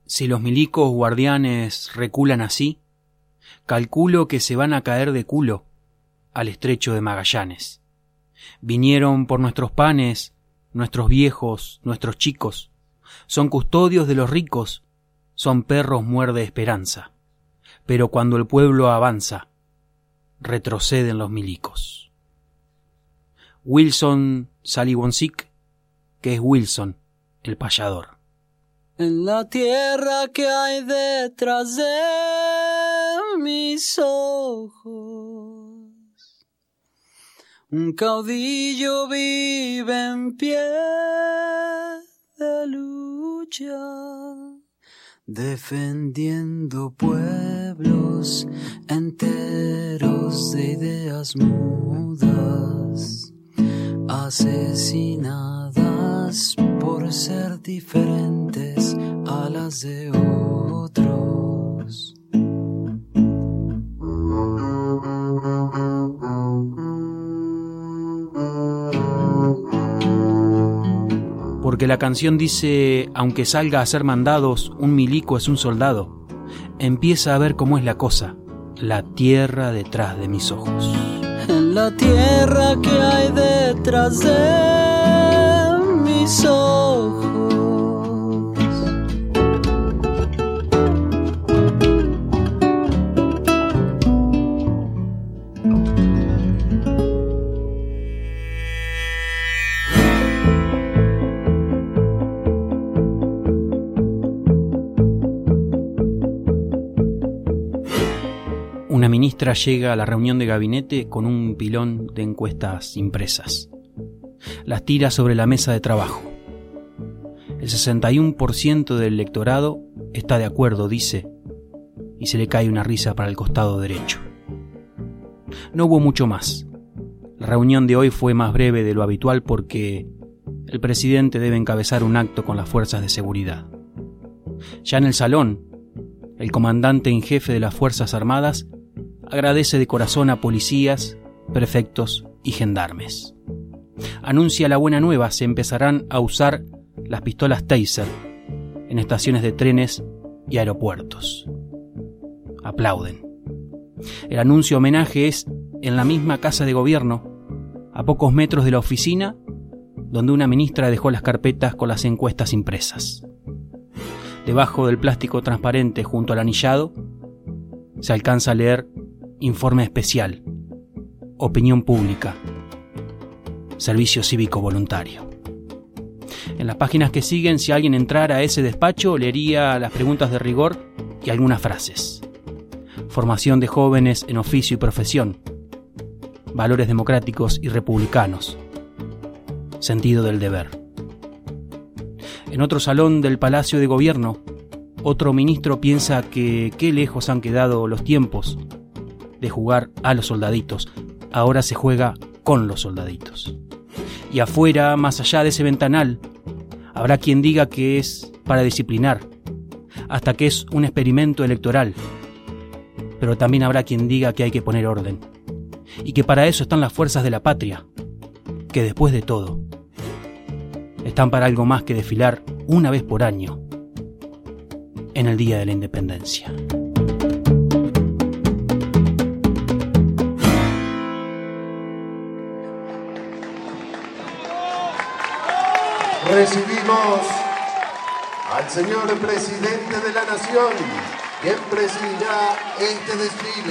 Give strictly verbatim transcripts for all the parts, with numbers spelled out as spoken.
Si los milicos guardianes reculan así, calculo que se van a caer de culo al estrecho de Magallanes. Vinieron por nuestros panes, nuestros viejos, nuestros chicos. Son custodios de los ricos, son perros muerde esperanza. Pero cuando el pueblo avanza, retroceden los milicos. Wilson Saliwonsic, que es Wilson, el payador. En la tierra que hay detrás de mis ojos, un caudillo vive en pie de lucha, defendiendo pueblos enteros de ideas mudas, asesinadas por ser diferentes a las de otros. Porque la canción dice, aunque salga a hacer mandados, un milico es un soldado. Empieza a ver cómo es la cosa, la tierra detrás de mis ojos. En la tierra que hay detrás de mis ojos, una ministra llega a la reunión de gabinete con un pilón de encuestas impresas. Las tira sobre la mesa de trabajo. El sesenta y uno por ciento del electorado está de acuerdo, dice, y se le cae una risa para el costado derecho. No hubo mucho más. La reunión de hoy fue más breve de lo habitual porque el presidente debe encabezar un acto con las fuerzas de seguridad. Ya en el salón, el comandante en jefe de las Fuerzas Armadas agradece de corazón a policías, prefectos y gendarmes. Anuncia la buena nueva, se empezarán a usar las pistolas Taser en estaciones de trenes y aeropuertos. Aplauden. El anuncio homenaje es en la misma casa de gobierno, a pocos metros de la oficina donde una ministra dejó las carpetas con las encuestas impresas. Debajo del plástico transparente junto al anillado se alcanza a leer informe especial, opinión pública, servicio cívico voluntario. En las páginas que siguen, si alguien entrara a ese despacho, leería las preguntas de rigor y algunas frases. Formación de jóvenes en oficio y profesión, valores democráticos y republicanos, sentido del deber. En otro salón del Palacio de Gobierno, otro ministro piensa que qué lejos han quedado los tiempos de jugar a los soldaditos. Ahora se juega con los soldaditos. Y afuera, más allá de ese ventanal, habrá quien diga que es para disciplinar, hasta que es un experimento electoral. Pero también habrá quien diga que hay que poner orden, y que para eso están las fuerzas de la patria, que después de todo, están para algo más que desfilar una vez por año en el Día de la Independencia. Recibimos al señor presidente de la Nación, quien presidirá este desfile.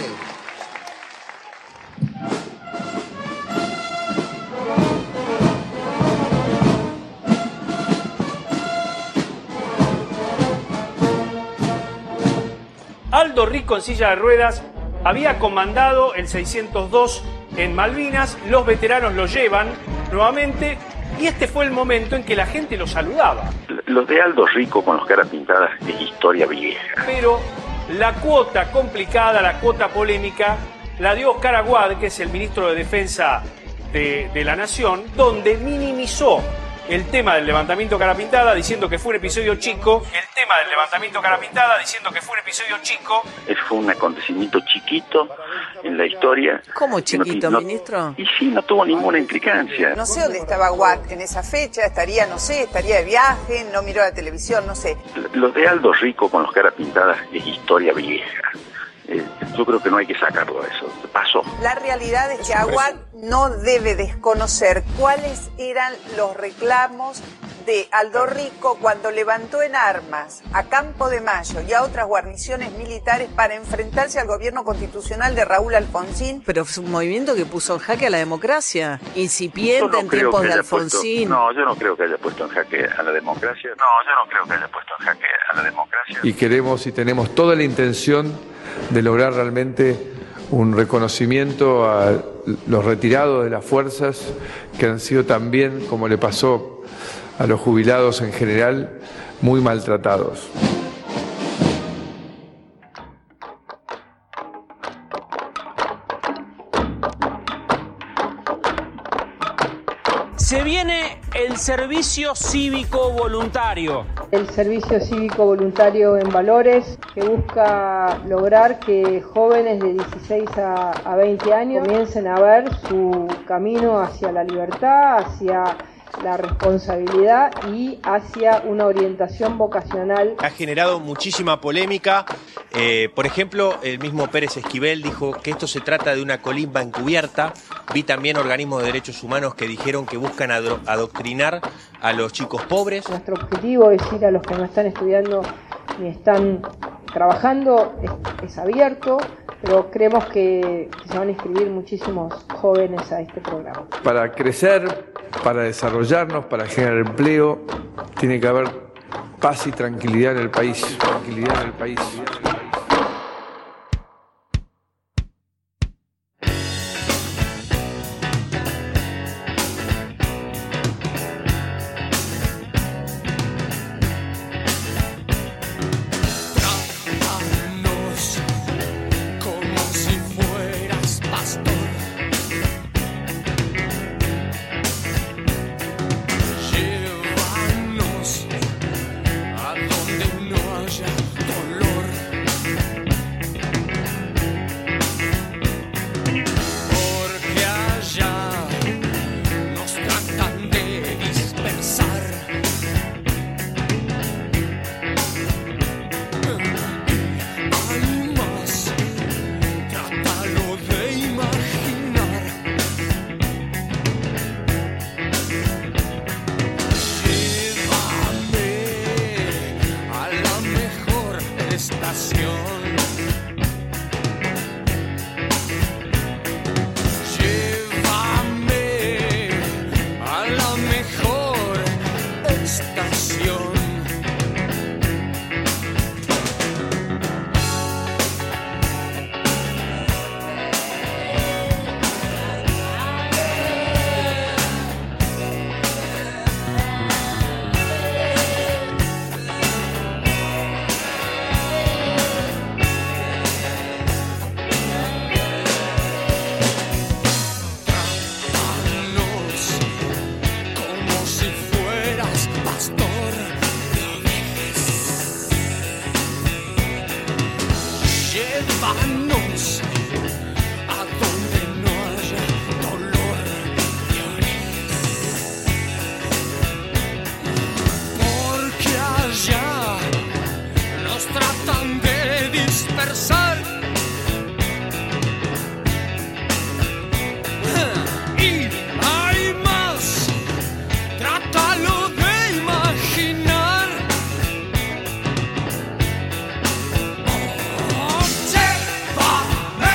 Aldo Rico, en silla de ruedas, había comandado el seiscientos dos en Malvinas. Los veteranos lo llevan nuevamente y este fue el momento en que la gente lo saludaba. Los de Aldo Rico con las caras pintadas es historia vieja. Pero la cuota complicada, la cuota polémica, la dio Oscar Aguad, que es el ministro de Defensa de, de la Nación, donde minimizó el tema del levantamiento cara pintada diciendo que fue un episodio chico, el tema del levantamiento cara pintada diciendo que fue un episodio chico. Fue un acontecimiento chiquito en la historia. ¿Cómo chiquito, no, ministro? Y sí, no tuvo ninguna implicancia. No sé dónde estaba Watt en esa fecha, estaría, no sé, estaría de viaje, no miró la televisión, no sé. Lo de Aldo Rico con los caras pintadas es historia vieja. Eh, yo creo que no hay que sacarlo de eso. Pasó. La realidad es que Aguad no debe desconocer cuáles eran los reclamos de Aldo Rico cuando levantó en armas a Campo de Mayo y a otras guarniciones militares para enfrentarse al gobierno constitucional de Raúl Alfonsín. Pero fue un movimiento que puso en jaque a la democracia, incipiente no en tiempos de Alfonsín. Puesto, no, yo no creo que haya puesto en jaque a la democracia. No, yo no creo que haya puesto en jaque a la democracia. Y queremos y tenemos toda la intención de lograr realmente un reconocimiento a los retirados de las fuerzas que han sido también, como le pasó a los jubilados en general, muy maltratados. Se viene el servicio cívico voluntario. El servicio cívico voluntario en Valores, que busca lograr que jóvenes de dieciséis a veinte años comiencen a ver su camino hacia la libertad, hacia la responsabilidad y hacia una orientación vocacional. Ha generado muchísima polémica. Eh, por ejemplo, el mismo Pérez Esquivel dijo que esto se trata de una colimba encubierta. Vi también organismos de derechos humanos que dijeron que buscan ado- adoctrinar a los chicos pobres. Nuestro objetivo es ir a los que no están estudiando ni están trabajando, es, es abierto, pero creemos que, que se van a inscribir muchísimos jóvenes a este programa. Para crecer, para desarrollarnos, para generar empleo, tiene que haber paz y tranquilidad en el país. Tranquilidad en el país. Llévame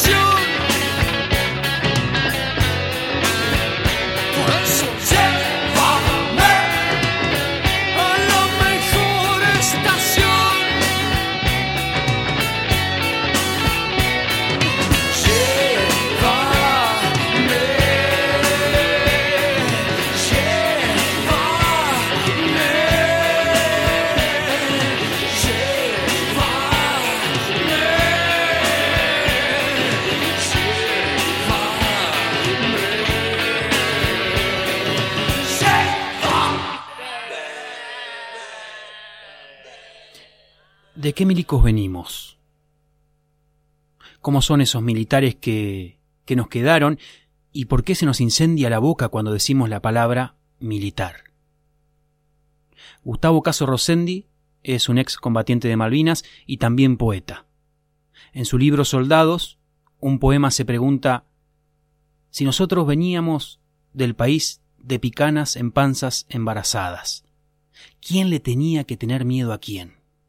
estación. Por eso llévame a la mejor estación. Llévame, ¿De qué milicos venimos? ¿Cómo son esos militares que, que nos quedaron? ¿Y por qué se nos incendia la boca cuando decimos la palabra militar? Gustavo Caso Rossendi es un ex combatiente de Malvinas y también poeta. En su libro Soldados, un poema se pregunta: si nosotros veníamos del país de picanas en panzas embarazadas, ¿quién le tenía que tener miedo a quién?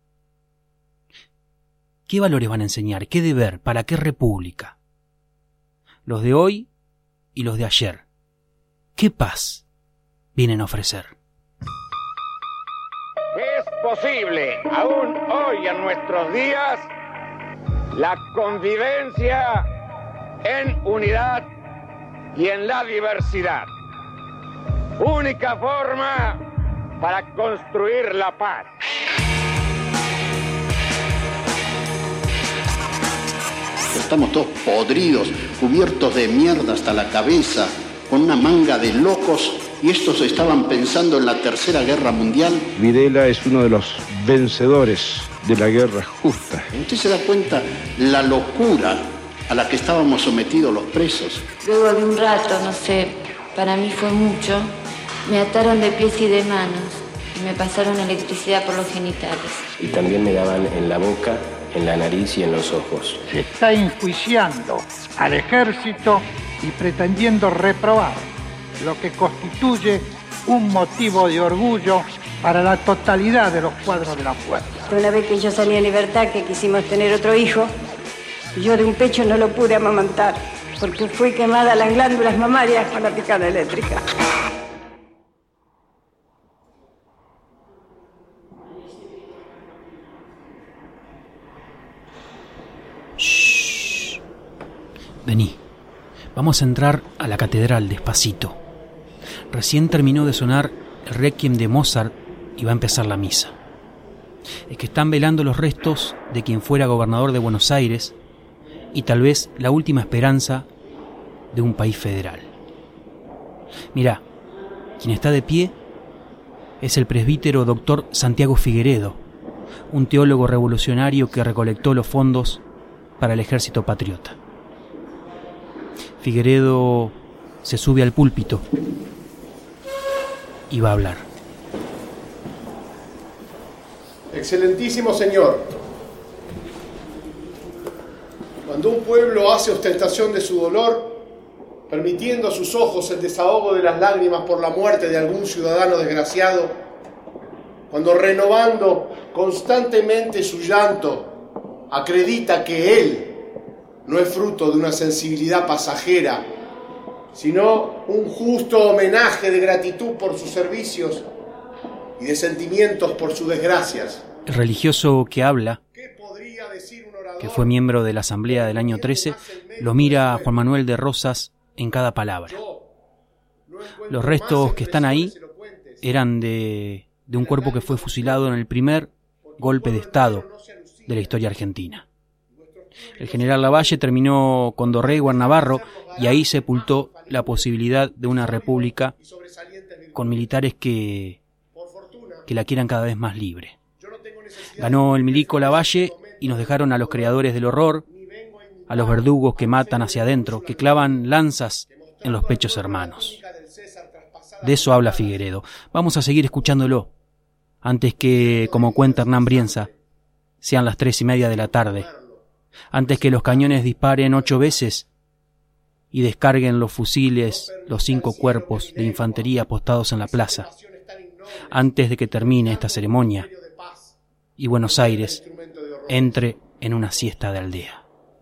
¿Qué valores van a enseñar? ¿Qué deber? ¿Para qué república? Los de hoy y los de ayer. ¿Qué paz vienen a ofrecer? Es posible, aún hoy en nuestros días, la convivencia en unidad y en la diversidad. Única forma para construir la paz. Estamos todos podridos, cubiertos de mierda hasta la cabeza, con una manga de locos, y estos estaban pensando en la Tercera Guerra Mundial. Videla es uno de los vencedores de la guerra justa. ¿Usted se da cuenta la locura a la que estábamos sometidos los presos? Luego de un rato, no sé, para mí fue mucho, me ataron de pies y de manos y me pasaron electricidad por los genitales. Y también me daban en la boca, en la nariz y en los ojos. Se está enjuiciando al ejército y pretendiendo reprobar, lo que constituye un motivo de orgullo para la totalidad de los cuadros de la fuerza. Una vez que yo salí en libertad, que quisimos tener otro hijo, yo de un pecho no lo pude amamantar, porque fui quemada las glándulas mamarias con la picana eléctrica. Shh. Vení, vamos a entrar a la catedral despacito. Recién terminó de sonar el Requiem de Mozart y va a empezar la misa. Es que están velando los restos de quien fuera gobernador de Buenos Aires y tal vez la última esperanza de un país federal. Mirá, quien está de pie es el presbítero doctor Santiago Figueredo, un teólogo revolucionario que recolectó los fondos para el ejército patriota. Figueredo se sube al púlpito y va a hablar. Excelentísimo señor, cuando un pueblo hace ostentación de su dolor, permitiendo a sus ojos el desahogo de las lágrimas por la muerte de algún ciudadano desgraciado, cuando renovando constantemente su llanto, acredita que él no es fruto de una sensibilidad pasajera, sino un justo homenaje de gratitud por sus servicios y de sentimientos por sus desgracias. El religioso que habla, que fue miembro de la Asamblea del año trece, lo mira a Juan Manuel de Rosas en cada palabra. Los restos que están ahí eran de, de un cuerpo que fue fusilado en el primer golpe de Estado de la historia argentina. El general Lavalle terminó con Dorrego en Navarro y ahí sepultó la posibilidad de una república con militares que, que la quieran cada vez más libre. Ganó el milico Lavalle y nos dejaron a los creadores del horror, a los verdugos que matan hacia adentro, que clavan lanzas en los pechos hermanos. De eso habla Figueredo. Vamos a seguir escuchándolo, antes que, como cuenta Hernán Brienza, sean las tres y media de la tarde, antes que los cañones disparen ocho veces y descarguen los fusiles los cinco cuerpos de infantería apostados en la plaza, antes de que termine esta ceremonia y Buenos Aires entre en una siesta de aldea.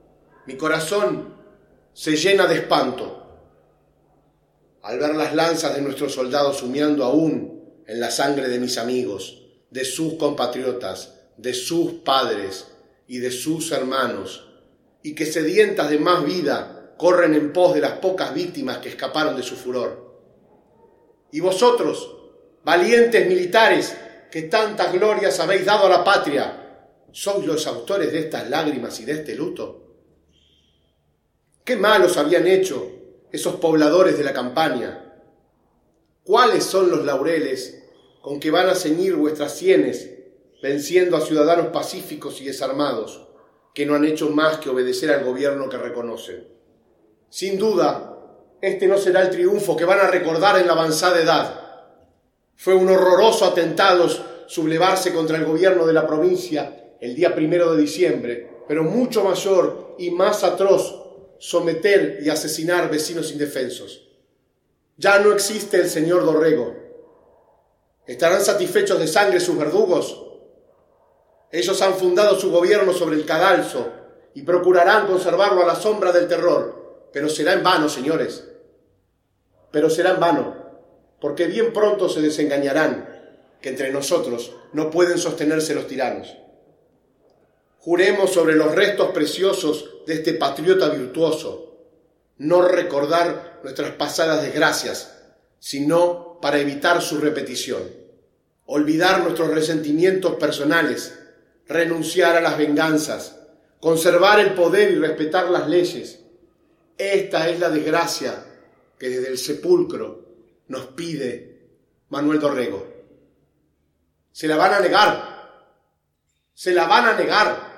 Mi corazón se llena de espanto al ver las lanzas de nuestros soldados humeando aún en la sangre de mis amigos, de sus compatriotas, de sus padres y de sus hermanos, y que sedientas de más vida corren en pos de las pocas víctimas que escaparon de su furor. Y vosotros, valientes militares, que tantas glorias habéis dado a la patria, ¿sois los autores de estas lágrimas y de este luto? ¿Qué malos habían hecho esos pobladores de la campaña? ¿Cuáles son los laureles con que van a ceñir vuestras sienes, venciendo a ciudadanos pacíficos y desarmados, que no han hecho más que obedecer al gobierno que reconocen? Sin duda, este no será el triunfo que van a recordar en la avanzada edad. Fue un horroroso atentado sublevarse contra el gobierno de la provincia el día primero de diciembre, pero mucho mayor y más atroz someter y asesinar vecinos indefensos. Ya no existe el señor Dorrego. ¿Estarán satisfechos de sangre sus verdugos? Ellos han fundado su gobierno sobre el cadalso y procurarán conservarlo a la sombra del terror, pero será en vano, señores. Pero será en vano, porque bien pronto se desengañarán que entre nosotros no pueden sostenerse los tiranos. Juremos sobre los restos preciosos de este patriota virtuoso, no recordar nuestras pasadas desgracias, sino para evitar su repetición. Olvidar nuestros resentimientos personales, renunciar a las venganzas, conservar el poder y respetar las leyes. Esta es la desgracia que desde el sepulcro nos pide Manuel Dorrego. Se la van a negar, se la van a negar.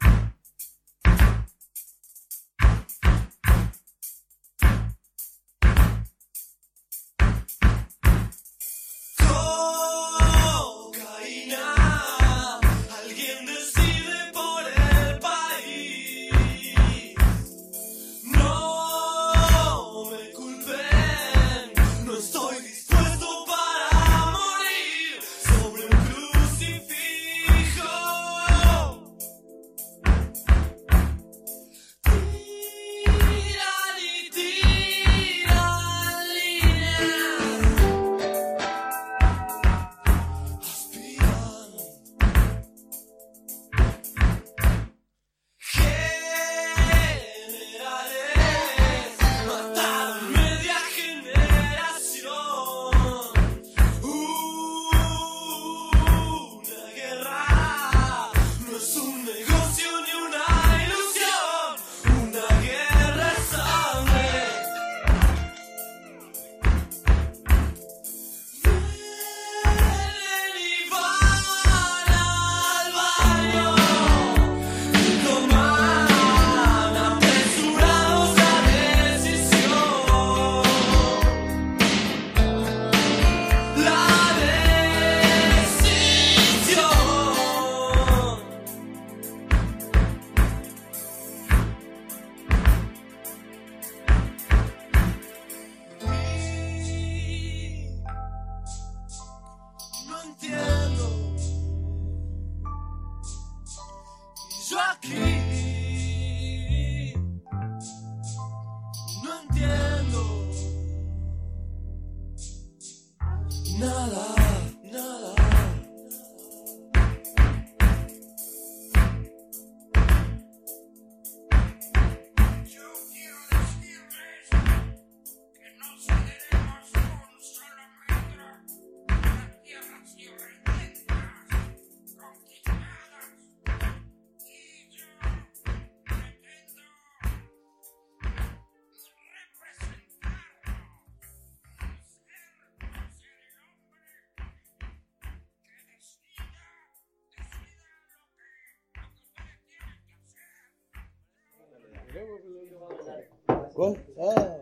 ¿Cuál? Ah,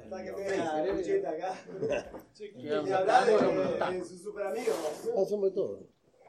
y hablando de sus super amigos. Ah, somos todos.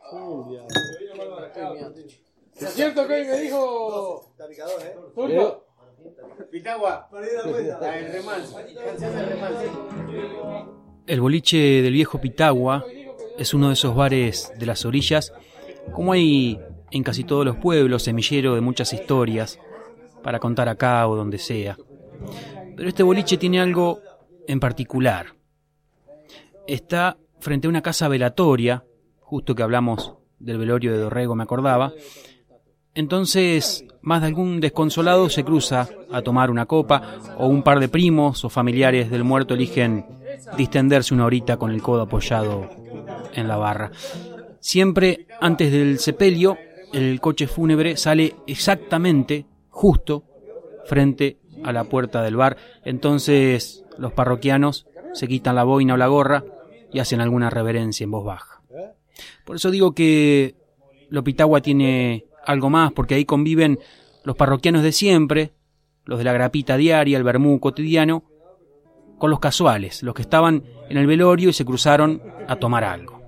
¿Es cierto que hoy me dijo? Está picador, ¿eh? ¿Turco? Pitagua. El remanso. Canción del remanso. El boliche del viejo Pitagua es uno de esos bares de las orillas, como hay en casi todos los pueblos, semillero de muchas historias, para contar acá o donde sea. Pero este boliche tiene algo en particular. Está frente a una casa velatoria, justo que hablamos del velorio de Dorrego, me acordaba. Entonces, más de algún desconsolado se cruza a tomar una copa, o un par de primos o familiares del muerto eligen distenderse una horita con el codo apoyado en la barra. Siempre antes del sepelio, el coche fúnebre sale exactamente, justo, frente a la puerta del bar. Entonces los parroquianos se quitan la boina o la gorra y hacen alguna reverencia en voz baja. Por eso digo que Lopitagua tiene algo más, porque ahí conviven los parroquianos de siempre, los de la grapita diaria, el vermú cotidiano, con los casuales, los que estaban en el velorio y se cruzaron a tomar algo.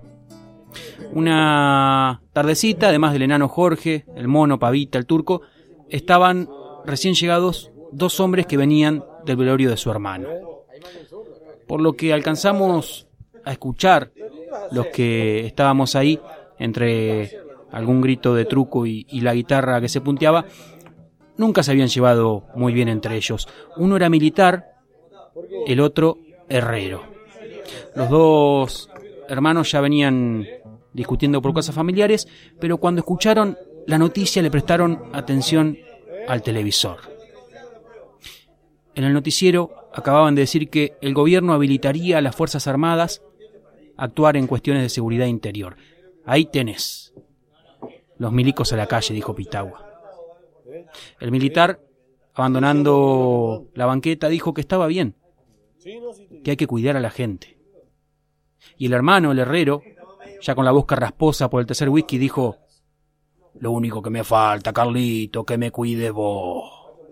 Una tardecita, además del enano Jorge, el mono, Pavita, el turco, estaban recién llegados dos hombres que venían del velorio de su hermano. Por lo que alcanzamos a escuchar los que estábamos ahí, entre algún grito de truco y, y la guitarra que se punteaba, nunca se habían llevado muy bien entre ellos. Uno era militar, el otro herrero. Los dos hermanos ya venían discutiendo por cosas familiares, pero cuando escucharon la noticia le prestaron atención al televisor. En el noticiero acababan de decir que el gobierno habilitaría a las Fuerzas Armadas a actuar en cuestiones de seguridad interior. Ahí tenés. Los milicos a la calle, dijo Pitagua. El militar, abandonando la banqueta, dijo que estaba bien, que hay que cuidar a la gente. Y el hermano, el herrero, ya con la boca rasposa por el tercer whisky, dijo: lo único que me falta, Carlito, que me cuide vos.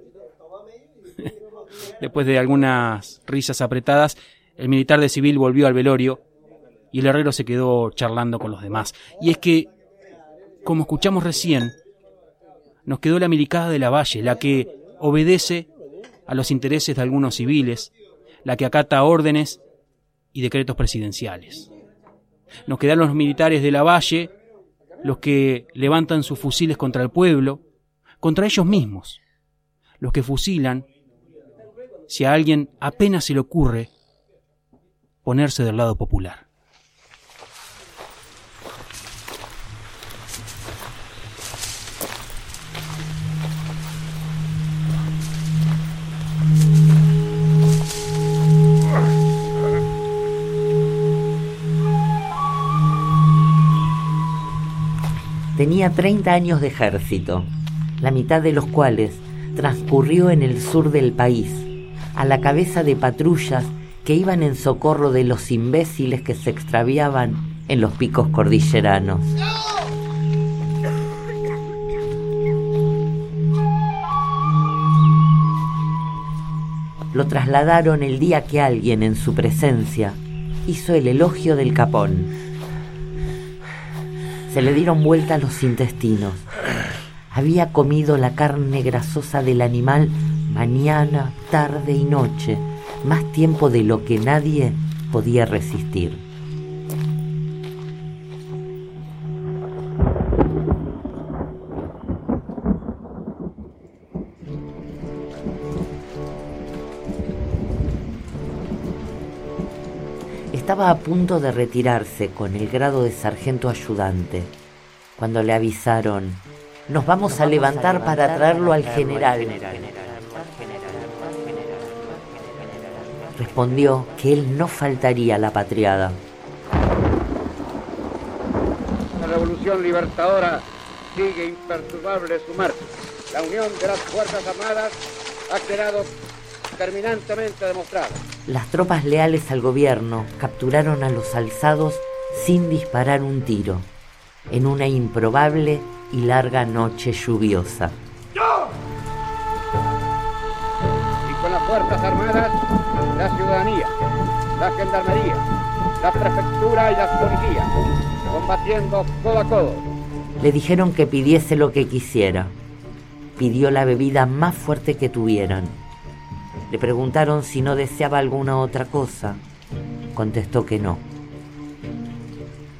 Después de algunas risas apretadas, el militar de civil volvió al velorio y el herrero se quedó charlando con los demás. Y es que, como escuchamos recién, nos quedó la milicada de la Valle, la que obedece a los intereses de algunos civiles, la que acata órdenes y decretos presidenciales. Nos quedaron los militares de la Valle, los que levantan sus fusiles contra el pueblo, contra ellos mismos, los que fusilan si a alguien apenas se le ocurre ponerse del lado popular. Tenía treinta años de ejército, la mitad de los cuales transcurrió en el sur del país, a la cabeza de patrullas que iban en socorro de los imbéciles que se extraviaban en los picos cordilleranos. Lo trasladaron el día que alguien en su presencia hizo el elogio del capón. Se le dieron vuelta los intestinos. Había comido la carne grasosa del animal mañana, tarde y noche, más tiempo de lo que nadie podía resistir. Estaba a punto de retirarse con el grado de sargento ayudante, cuando le avisaron: nos vamos, Nos a, vamos levantar a levantar para traerlo al general. general. Respondió que él no faltaría a la patriada. La revolución libertadora sigue imperturbable su marcha. La unión de las Fuerzas Armadas ha quedado terminantemente demostrada. Las tropas leales al gobierno capturaron a los alzados sin disparar un tiro, en una improbable y larga noche lluviosa. Y con las Fuerzas Armadas, la ciudadanía, la gendarmería, la prefectura y la policía, combatiendo codo a codo. Le dijeron que pidiese lo que quisiera. Pidió la bebida más fuerte que tuvieran. Le preguntaron si no deseaba alguna otra cosa. Contestó que no.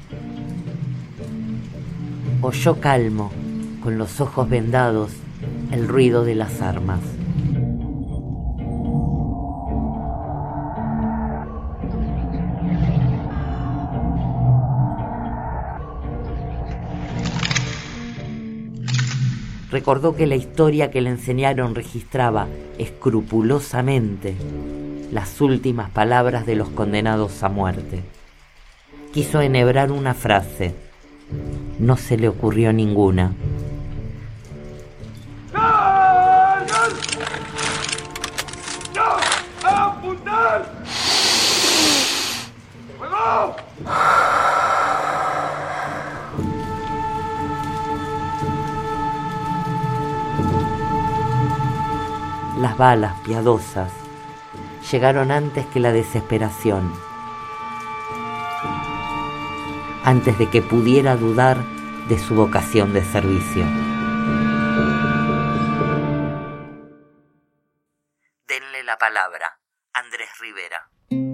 Oyó calmo, con los ojos vendados, el ruido de las armas. Recordó que la historia que le enseñaron registraba escrupulosamente las últimas palabras de los condenados a muerte. Quiso enhebrar una frase. No se le ocurrió ninguna. ¡Cargan! ¡No! ¡A apuntar! ¡Fuego! Las balas piadosas llegaron antes que la desesperación, antes de que pudiera dudar de su vocación de servicio. Denle la palabra, Andrés Rivera.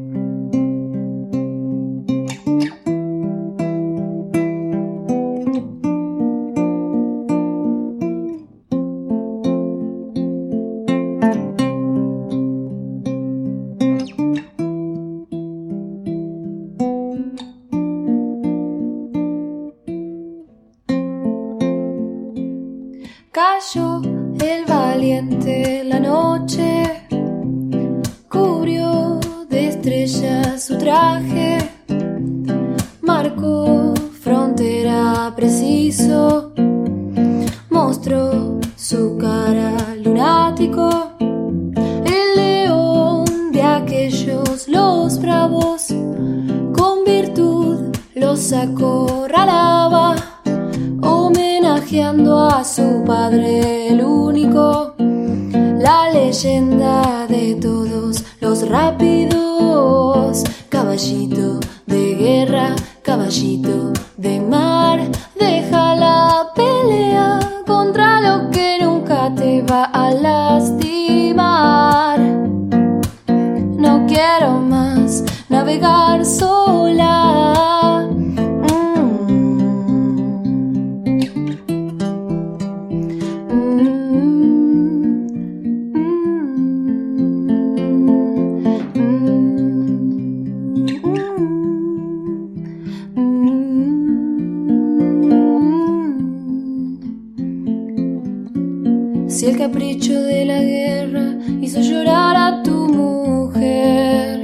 Cayó el valiente, la noche cubrió de estrellas su traje, marcó frontera preciso, mostró su cara lunático, el león de aquellos los bravos, con virtud los acorralaba, homenajeando a su padre el único, la leyenda de todos los rápidos, caballito de guerra, caballito de mar, deja la pelea contra lo que nunca te va a lastimar. No quiero más navegar sola. Si el capricho de la guerra hizo llorar a tu mujer,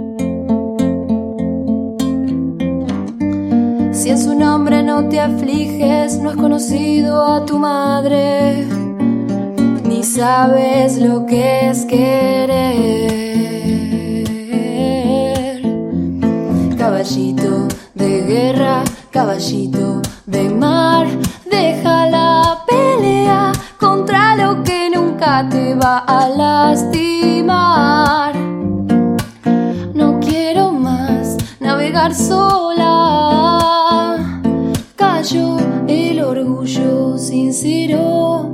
si en su nombre no te afliges, no has conocido a tu madre, ni sabes lo que es querer. Caballito de guerra, caballito de mar, deja la pelea contra lo que nunca te va a lastimar. No quiero más navegar sola. Cayó el orgullo sincero,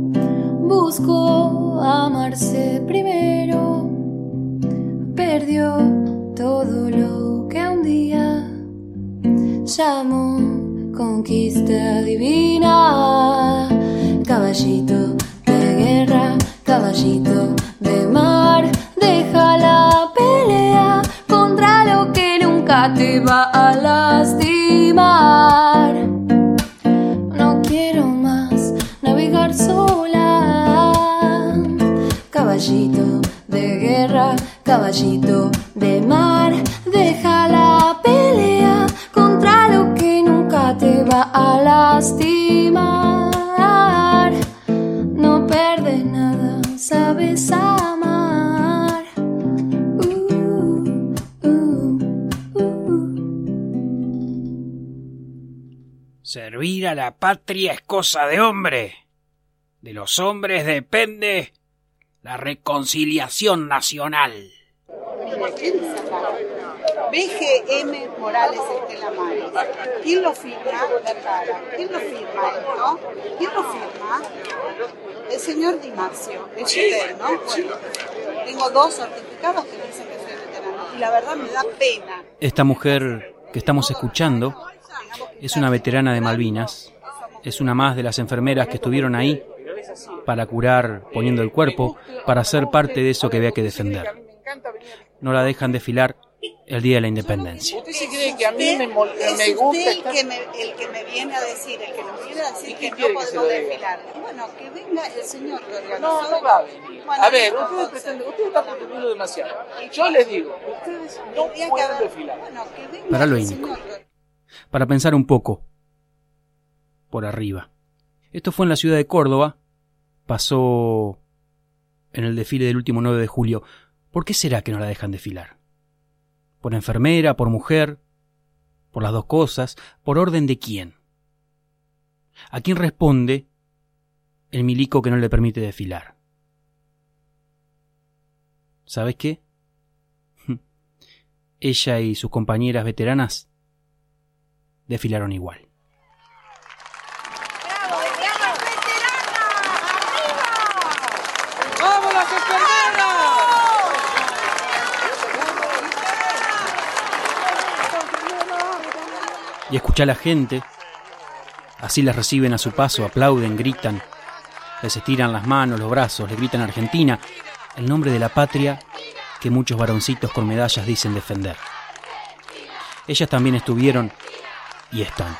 buscó amarse primero, perdió todo lo que un día llamó conquista divina. Caballito de guerra, caballito de mar, deja la pelea contra lo que nunca te va a lastimar. No quiero más navegar sola. Caballito de guerra, caballito de mar, deja la pelea contra lo que nunca te va a lastimar. No perdes nada, sabes amar. Uh, uh, uh. Servir a la patria es cosa de hombre. De los hombres depende la reconciliación nacional. B G M Morales Estela Maris. ¿Quién lo firma? Vergara. ¿Quién lo firma esto? ¿Quién lo firma? El señor Di Marzio, el chileno, ¿no? Bueno, tengo dos certificados que dicen que soy veterano y la verdad me da pena. Esta mujer que estamos escuchando es una veterana de Malvinas, es una más de las enfermeras que estuvieron ahí para curar poniendo el cuerpo, para ser parte de eso que había que defender. No la dejan desfilar el día de la independencia. ¿Usted se cree que a mí me, mol- me gusta? Es usted el que me, el que me viene a decir, el que nos viene a decir que no podemos desfilar. Bueno, que venga el señor que organizó. No, no va a venir. A ver, ustedes pretenden, ustedes están pretendiendo demasiado. Yo les digo, ustedes no pueden desfilar. Bueno, que venga Para lo el único. señor. Para pensar un poco por arriba. Esto fue en la ciudad de Córdoba. Pasó en el desfile del último nueve de julio. ¿Por qué será que no la dejan desfilar? ¿Por enfermera, por mujer? ¿Por las dos cosas? ¿Por orden de quién? ¿A quién responde el milico que no le permite desfilar? ¿Sabes qué? Ella y sus compañeras veteranas desfilaron igual. ¡Vamos las enfermeras! Y escucha a la gente, así las reciben a su paso, aplauden, gritan, les estiran las manos, los brazos, les gritan Argentina, el nombre de la patria que muchos varoncitos con medallas dicen defender. Ellas también estuvieron y están.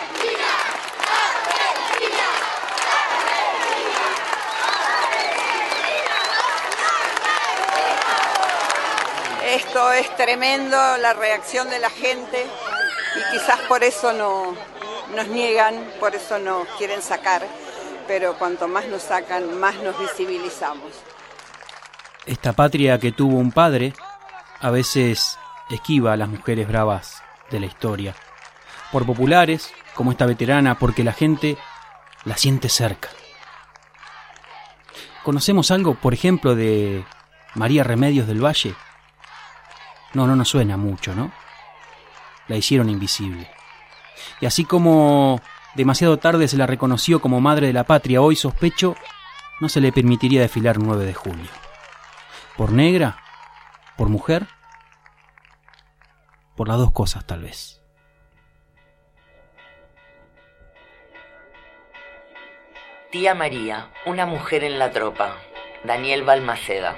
Esto es tremendo, la reacción de la gente, y quizás por eso no, nos niegan, por eso nos quieren sacar, pero cuanto más nos sacan, más nos visibilizamos. Esta patria que tuvo un padre, a veces esquiva a las mujeres bravas de la historia. Por populares, como esta veterana, porque la gente la siente cerca. ¿Conocemos algo, por ejemplo, de María Remedios del Valle? No, no nos suena mucho, ¿no? La hicieron invisible. Y así como demasiado tarde se la reconoció como madre de la patria, hoy sospecho no se le permitiría desfilar nueve de julio. ¿Por negra? ¿Por mujer? Por las dos cosas, tal vez. Tía María, una mujer en la tropa. Daniel Balmaceda.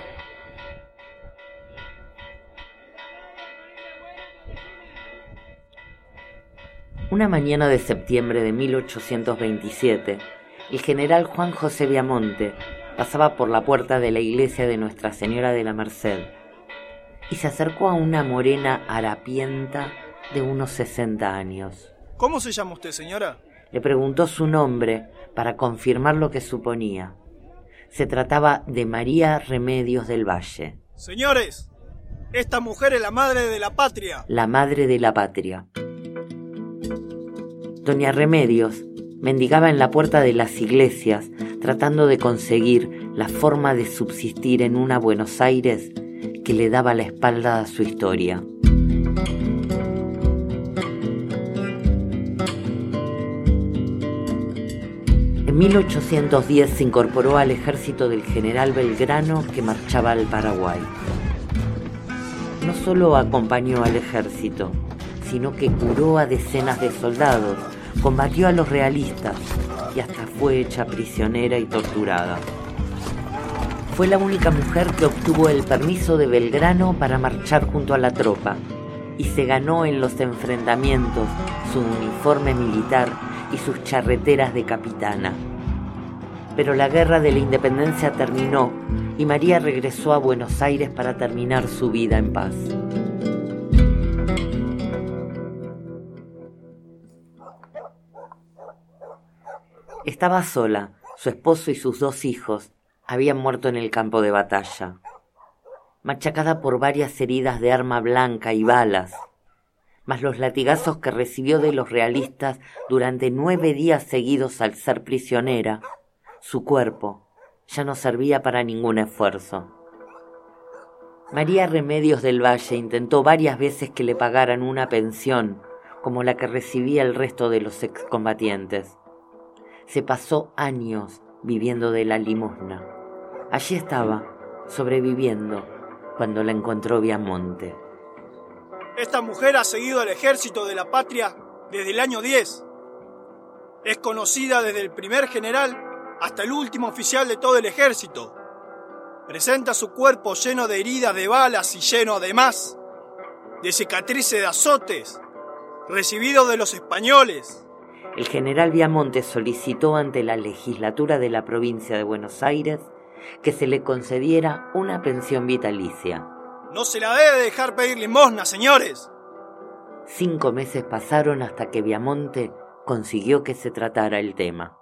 Una mañana de septiembre de mil ochocientos veintisiete, el general Juan José Viamonte pasaba por la puerta de la iglesia de Nuestra Señora de la Merced y se acercó a una morena harapienta de unos sesenta años. ¿Cómo se llama usted, señora? Le preguntó su nombre para confirmar lo que suponía. Se trataba de María Remedios del Valle. Señores, esta mujer es la madre de la patria. La madre de la patria. Doña Remedios mendigaba en la puerta de las iglesias, tratando de conseguir la forma de subsistir en una Buenos Aires que le daba la espalda a su historia. En mil ochocientos diez se incorporó al ejército del general Belgrano, que marchaba al Paraguay. No solo acompañó al ejército, sino que curó a decenas de soldados, combatió a los realistas y hasta fue hecha prisionera y torturada. Fue la única mujer que obtuvo el permiso de Belgrano para marchar junto a la tropa y se ganó en los enfrentamientos su uniforme militar y sus charreteras de capitana. Pero la guerra de la independencia terminó y María regresó a Buenos Aires para terminar su vida en paz. Estaba sola, su esposo y sus dos hijos habían muerto en el campo de batalla. Machacada por varias heridas de arma blanca y balas, más los latigazos que recibió de los realistas durante nueve días seguidos al ser prisionera, su cuerpo ya no servía para ningún esfuerzo. María Remedios del Valle intentó varias veces que le pagaran una pensión como la que recibía el resto de los excombatientes. Se pasó años viviendo de la limosna. Allí estaba, sobreviviendo, cuando la encontró Viamonte. Esta mujer ha seguido al ejército de la patria desde el año diez. Es conocida desde el primer general hasta el último oficial de todo el ejército. Presenta su cuerpo lleno de heridas de balas y lleno además de cicatrices de azotes recibidos de los españoles. El general Viamonte solicitó ante la legislatura de la provincia de Buenos Aires que se le concediera una pensión vitalicia. No se la debe dejar pedir limosna, señores. Cinco meses pasaron hasta que Viamonte consiguió que se tratara el tema.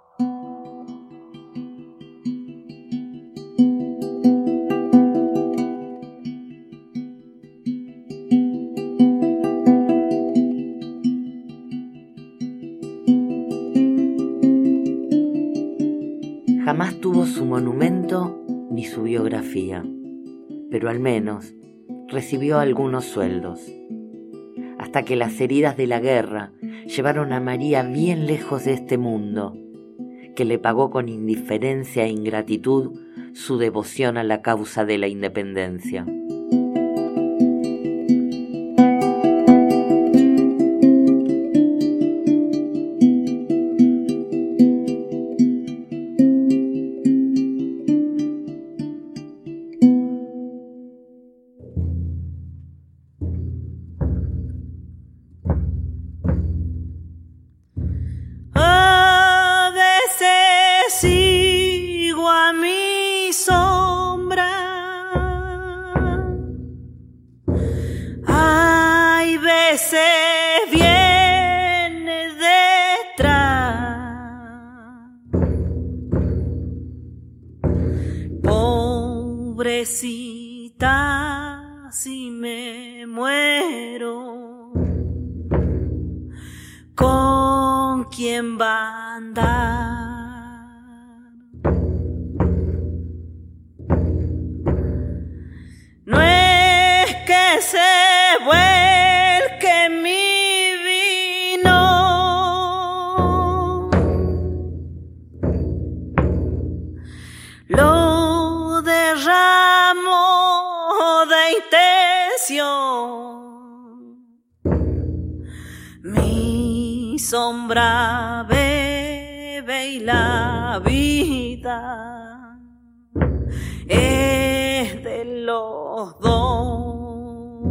Jamás tuvo su monumento ni su biografía, pero al menos recibió algunos sueldos, hasta que las heridas de la guerra llevaron a María bien lejos de este mundo, que le pagó con indiferencia e ingratitud su devoción a la causa de la independencia. Pobrecita, si me muero, ¿con quién va a andar? No es que se vuelque mi vino, lo derramo de intención. Mi sombra bebe y la vida es de los dos.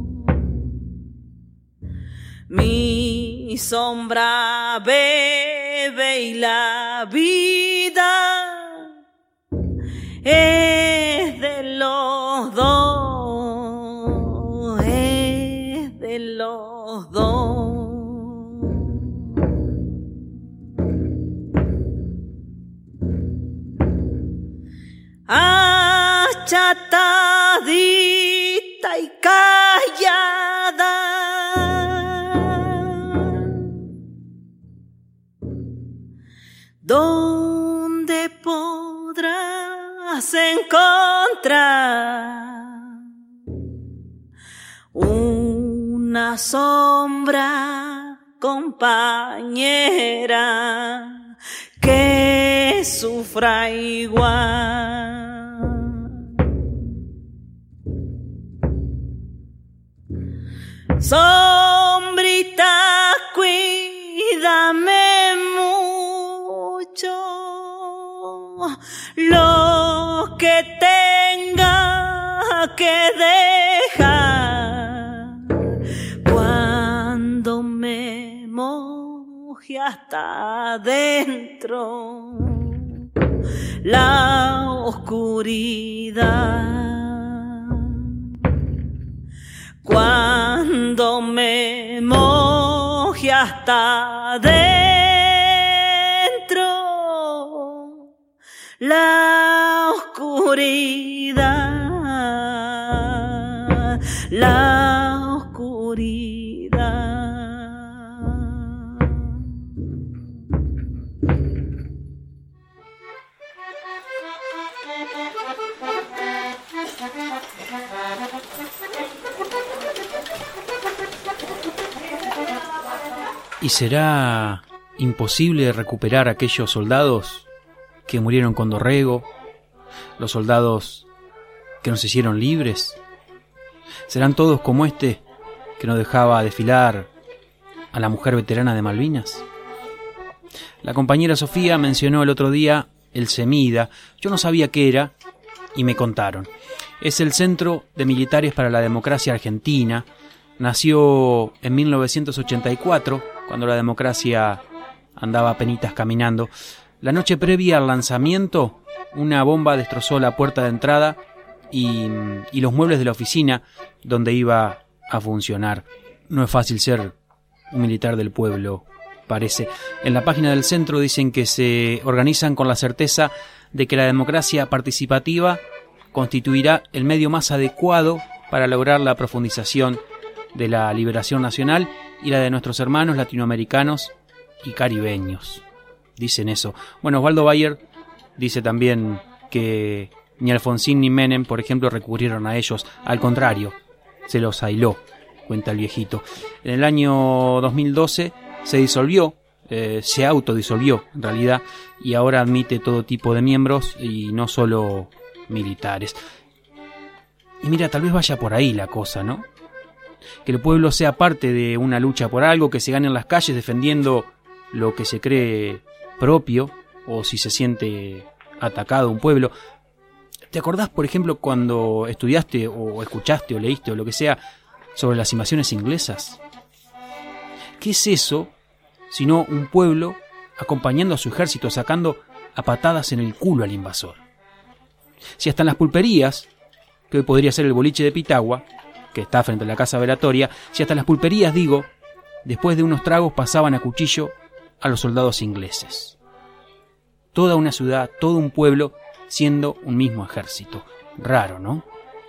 Mi sombra bebe y la vida es de los dos, es de los dos. Achatadita y callada, ¿dónde podrás encontrar una sombra compañera que sufra igual? Sombrita, cuídame mucho, lo que tenga que dejar cuando me moje hasta adentro la oscuridad. Cuando me moje hasta adentro la oscuridad, la oscuridad. ¿Y será imposible recuperar a aquellos soldados que murieron con Dorrego, los soldados que nos hicieron libres? ¿Serán todos como este que no dejaba desfilar a la mujer veterana de Malvinas? La compañera Sofía mencionó el otro día el CEMIDA. Yo no sabía qué era y me contaron. Es el Centro de Militares para la Democracia Argentina. Nació en mil novecientos ochenta y cuatro, cuando la democracia andaba apenitas caminando. La noche previa al lanzamiento, una bomba destrozó la puerta de entrada y, y los muebles de la oficina donde iba a funcionar. No es fácil ser un militar del pueblo, parece. En la página del centro dicen que se organizan con la certeza de que la democracia participativa constituirá el medio más adecuado para lograr la profundización de la liberación nacional y la de nuestros hermanos latinoamericanos y caribeños. Dicen eso. Bueno, Osvaldo Bayer dice también que ni Alfonsín ni Menem, por ejemplo, recurrieron a ellos. Al contrario, se los ailó, cuenta el viejito. En el año dos mil doce se disolvió, eh, se autodisolvió en realidad, y ahora admite todo tipo de miembros y no solo militares. Y mira, tal vez vaya por ahí la cosa, ¿no? Que el pueblo sea parte de una lucha por algo, que se gane en las calles defendiendo lo que se cree propio, o si se siente atacado un pueblo. ¿Te acordás, por ejemplo, cuando estudiaste o escuchaste o leíste o lo que sea sobre las invasiones inglesas? ¿Qué es eso sino un pueblo acompañando a su ejército, sacando a patadas en el culo al invasor? Si hasta en las pulperías, que hoy podría ser el boliche de Pitagua, que está frente a la casa velatoria, si hasta en las pulperías, digo, después de unos tragos pasaban a cuchillo a los soldados ingleses. Toda una ciudad, todo un pueblo siendo un mismo ejército. Raro, ¿no?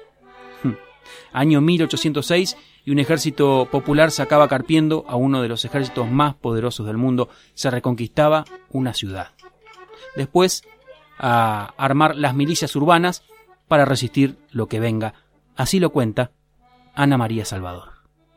Año mil ochocientos seis y un ejército popular sacaba carpiendo a uno de los ejércitos más poderosos del mundo. Se reconquistaba una ciudad. Después, a armar las milicias urbanas para resistir lo que venga. Así lo cuenta Ana María Salvador.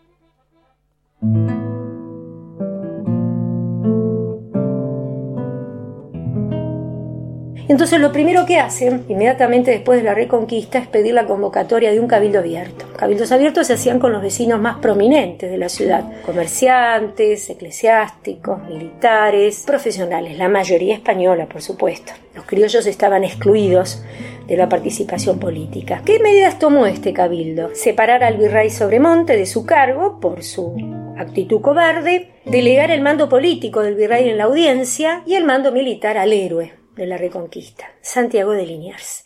Entonces lo primero que hacen, inmediatamente después de la Reconquista, es pedir la convocatoria de un cabildo abierto. Cabildos abiertos se hacían con los vecinos más prominentes de la ciudad, comerciantes, eclesiásticos, militares, profesionales, la mayoría española, por supuesto. Los criollos estaban excluidos de la participación política. ¿Qué medidas tomó este cabildo? Separar al virrey Sobremonte de su cargo por su actitud cobarde, delegar el mando político del virrey en la audiencia y el mando militar al héroe de la Reconquista, Santiago de Liniers.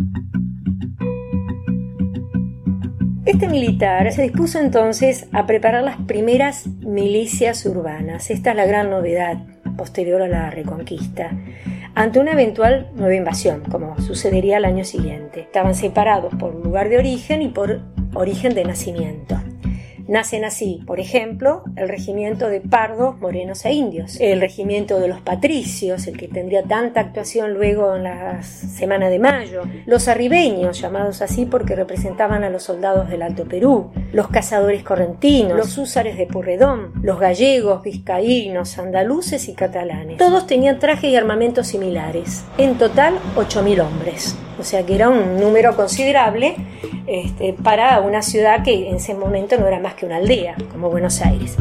Este militar se dispuso entonces a preparar las primeras milicias urbanas. Esta es la gran novedad posterior a la Reconquista, ante una eventual nueva invasión, como sucedería al año siguiente. Estaban separados por lugar de origen y por origen de nacimiento. Nacen así, por ejemplo, el regimiento de pardos, morenos e indios, el regimiento de los patricios, el que tendría tanta actuación luego en la Semana de Mayo, los arribeños, llamados así porque representaban a los soldados del Alto Perú, los cazadores correntinos, los húsares de Purredón, los gallegos, vizcaínos, andaluces y catalanes. Todos tenían trajes y armamentos similares, en total ocho mil hombres. O sea que era un número considerable este, para una ciudad que en ese momento no era más que una aldea, como Buenos Aires.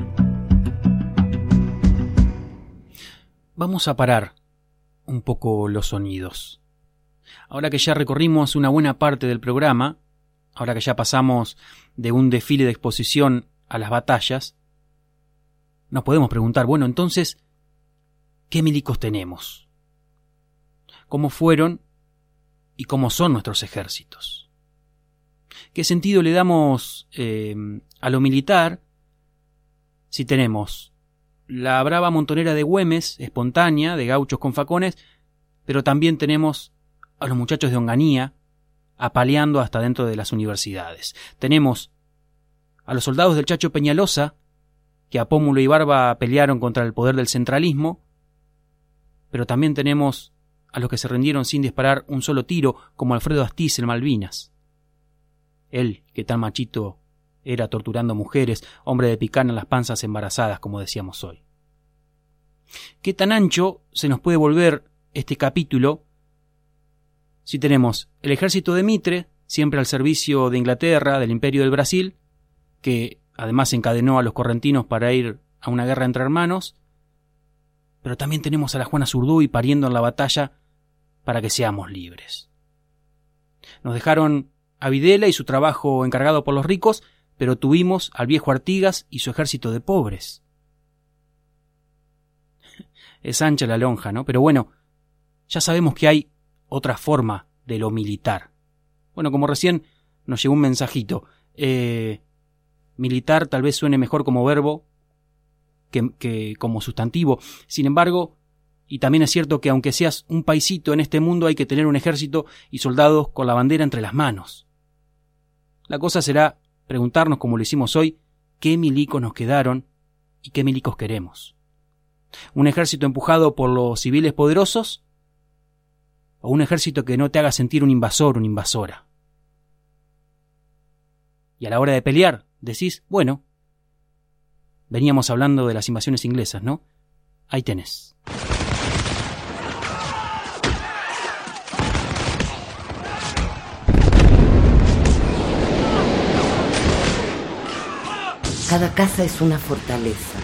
Vamos a parar un poco los sonidos. Ahora que ya recorrimos una buena parte del programa, ahora que ya pasamos de un desfile de exposición a las batallas, nos podemos preguntar, bueno, entonces, ¿qué milicos tenemos? ¿Cómo fueron y cómo son nuestros ejércitos? ¿Qué sentido le damos eh, a lo militar si tenemos la brava montonera de Güemes, espontánea, de gauchos con facones, pero también tenemos a los muchachos de Onganía apaleando hasta dentro de las universidades? Tenemos a los soldados del Chacho Peñalosa, que a pómulo y barba pelearon contra el poder del centralismo, pero también tenemos a los que se rindieron sin disparar un solo tiro, como Alfredo Astiz en Malvinas. Él, que tan machito era torturando mujeres, hombre de picana en las panzas embarazadas, como decíamos hoy. ¿Qué tan ancho se nos puede volver este capítulo si tenemos el ejército de Mitre, siempre al servicio de Inglaterra, del Imperio del Brasil, que además encadenó a los correntinos para ir a una guerra entre hermanos, pero también tenemos a la Juana Zurduy pariendo en la batalla para que seamos libres. Nos dejaron a Videla y su trabajo encargado por los ricos, pero tuvimos al viejo Artigas y su ejército de pobres. Es ancha la lonja, ¿no? Pero bueno, ya sabemos que hay otra forma de lo militar. Bueno, como recién nos llegó un mensajito, eh, militar tal vez suene mejor como verbo que, que como sustantivo. Sin embargo, y también es cierto que aunque seas un paisito en este mundo hay que tener un ejército y soldados con la bandera entre las manos. La cosa será preguntarnos, como lo hicimos hoy, qué milicos nos quedaron y qué milicos queremos. ¿Un ejército empujado por los civiles poderosos? ¿O un ejército que no te haga sentir un invasor, una invasora? Y a la hora de pelear, decís, bueno, veníamos hablando de las invasiones inglesas, ¿no? Ahí tenés. Cada casa es una fortaleza.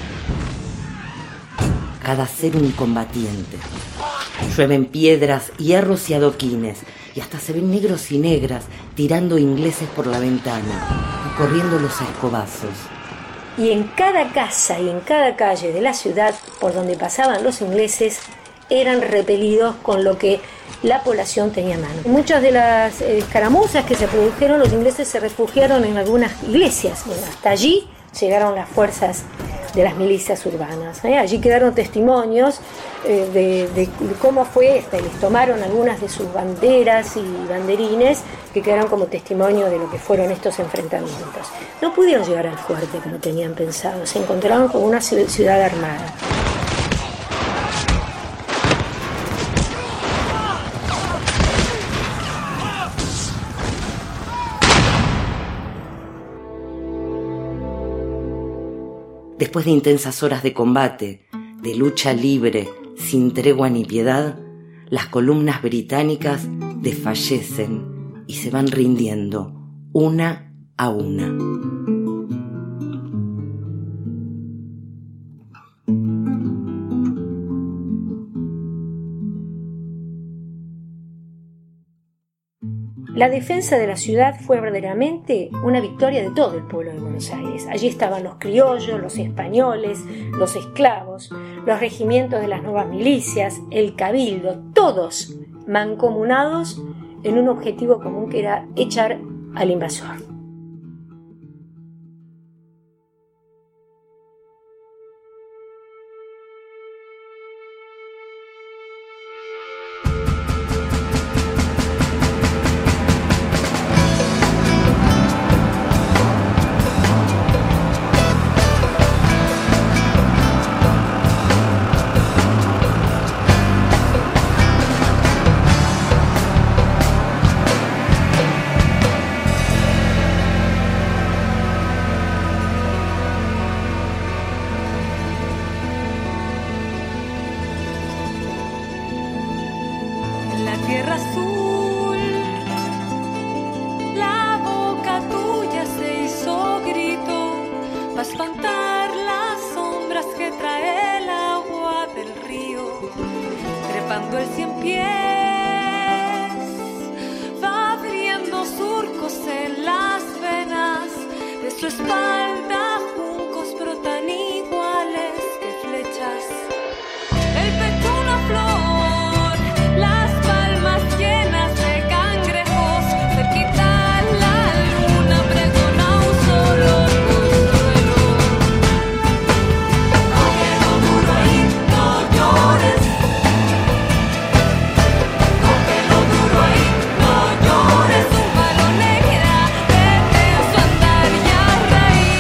Cada ser un combatiente. Llueven piedras, hierros y adoquines, y hasta se ven negros y negras tirando ingleses por la ventana y corriendo los escobazos. Y en cada casa y en cada calle de la ciudad por donde pasaban los ingleses eran repelidos con lo que la población tenía a mano. En muchas de las escaramuzas que se produjeron, los ingleses se refugiaron en algunas iglesias. Bueno, hasta allí llegaron las fuerzas de las milicias urbanas. ¿eh? Allí quedaron testimonios eh, de, de, de cómo fue, hasta les tomaron algunas de sus banderas y banderines que quedaron como testimonio de lo que fueron estos enfrentamientos. No pudieron llegar al fuerte como tenían pensado, se encontraron con una ciudad armada. Después de intensas horas de combate, de lucha libre, sin tregua ni piedad, las columnas británicas desfallecen y se van rindiendo, una a una. La defensa de la ciudad fue verdaderamente una victoria de todo el pueblo de Buenos Aires. Allí estaban los criollos, los españoles, los esclavos, los regimientos de las nuevas milicias, el cabildo, todos mancomunados en un objetivo común que era echar al invasor. Raíz.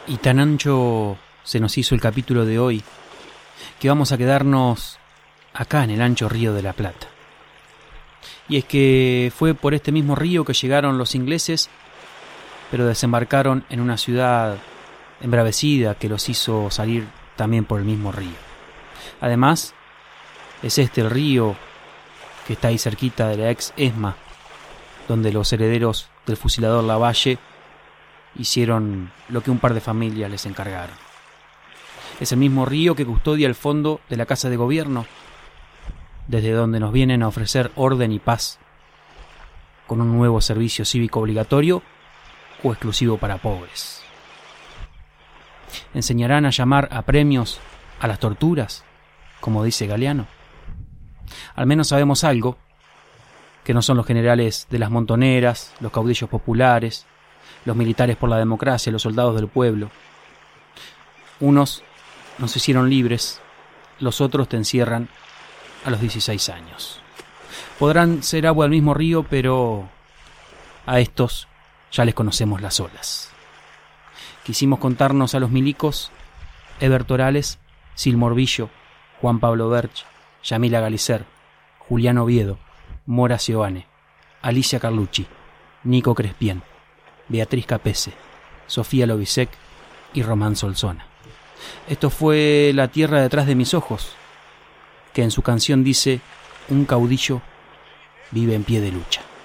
Y tan ancho se nos hizo el capítulo de hoy que vamos a quedarnos acá en el ancho río de la Plata. Y es que fue por este mismo río que llegaron los ingleses, pero desembarcaron en una ciudad embravecida que los hizo salir también por el mismo río. Además, es este el río que está ahí cerquita de la ex ESMA, donde los herederos del fusilador Lavalle hicieron lo que un par de familias les encargaron. Es el mismo río que custodia el fondo de la Casa de Gobierno, desde donde nos vienen a ofrecer orden y paz, con un nuevo servicio cívico obligatorio o exclusivo para pobres. ¿Enseñarán a llamar a premios a las torturas, como dice Galeano? Al menos sabemos algo, que no son los generales de las montoneras, los caudillos populares, los militares por la democracia, los soldados del pueblo. Unos nos hicieron libres, los otros te encierran a los dieciséis años. Podrán ser agua del mismo río, pero a estos ya les conocemos las olas. Quisimos contarnos a los milicos Eber Torales, Sil Morbillo, Juan Pablo Berch, Yamila Galicer, Julián Oviedo, Mora Sioane, Alicia Carlucci, Nico Crespien, Beatriz Capese, Sofía Lobisek y Román Solsona. Esto fue La tierra detrás de mis ojos, que en su canción dice: un caudillo vive en pie de lucha.